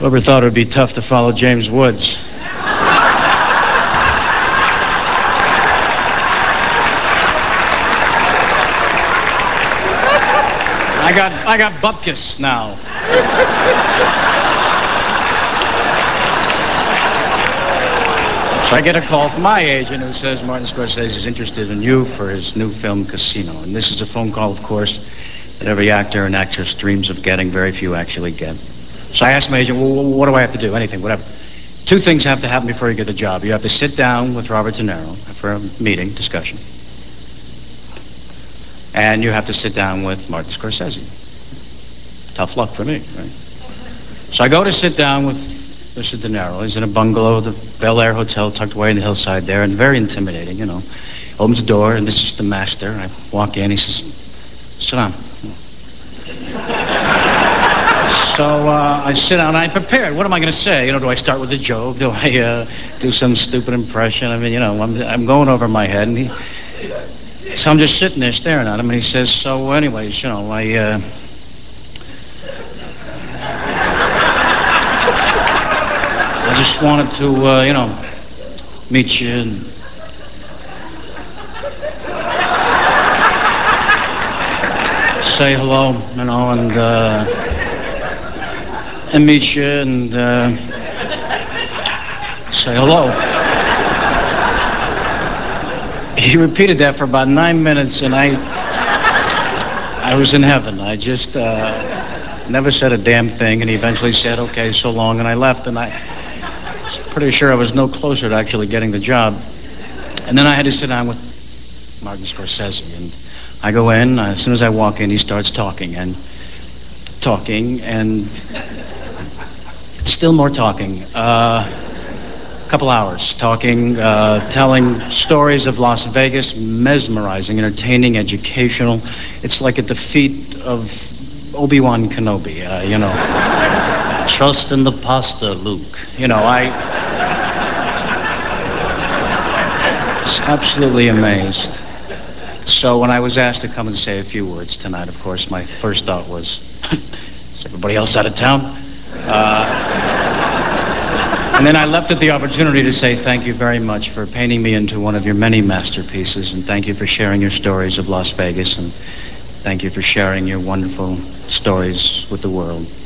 Whoever thought it would be tough to follow James Woods? I got bupkis now. So I get a call from my agent who says Martin Scorsese is interested in you for his new film, Casino. And this is a phone call, of course, that every actor and actress dreams of getting. Very few actually get. So I asked my agent, well, what do I have to do? Anything, whatever. Two things have to happen before you get the job. You have to sit down with Robert De Niro for a meeting, discussion. And you have to sit down with Martin Scorsese. Tough luck for me, right? So I go to sit down with Mr. De Niro. He's in a bungalow, the Bel Air Hotel, tucked away in the hillside there, and very intimidating, you know. Opens the door, and this is the master. I walk in, he says, sit down. So I sit down, and I prepared. What am I going to say? You know, do I start with a joke? Do I do some stupid impression? I mean, you know, I'm going over my head, and so I'm just sitting there staring at him, and he says, so anyways, you know, I just wanted to, you know, meet you and say hello, you know, and meet you and say hello. He repeated that for about 9 minutes, and I was in heaven. I just never said a damn thing, and he eventually said, okay, so long, and I left, and I was pretty sure I was no closer to actually getting the job. And then I had to sit down with Martin Scorsese, and I go in, as soon as I walk in, he starts talking, and still more talking. A couple hours talking, telling stories of Las Vegas, mesmerizing, entertaining, educational. It's like a defeat of Obi-Wan Kenobi, you know. Trust in the pasta, Luke. You know, I was absolutely amazed. So when I was asked to come and say a few words tonight, of course, my first thought was, is everybody else out of town? And then I leapt at the opportunity to say thank you very much for painting me into one of your many masterpieces, and thank you for sharing your stories of Las Vegas, and thank you for sharing your wonderful stories with the world.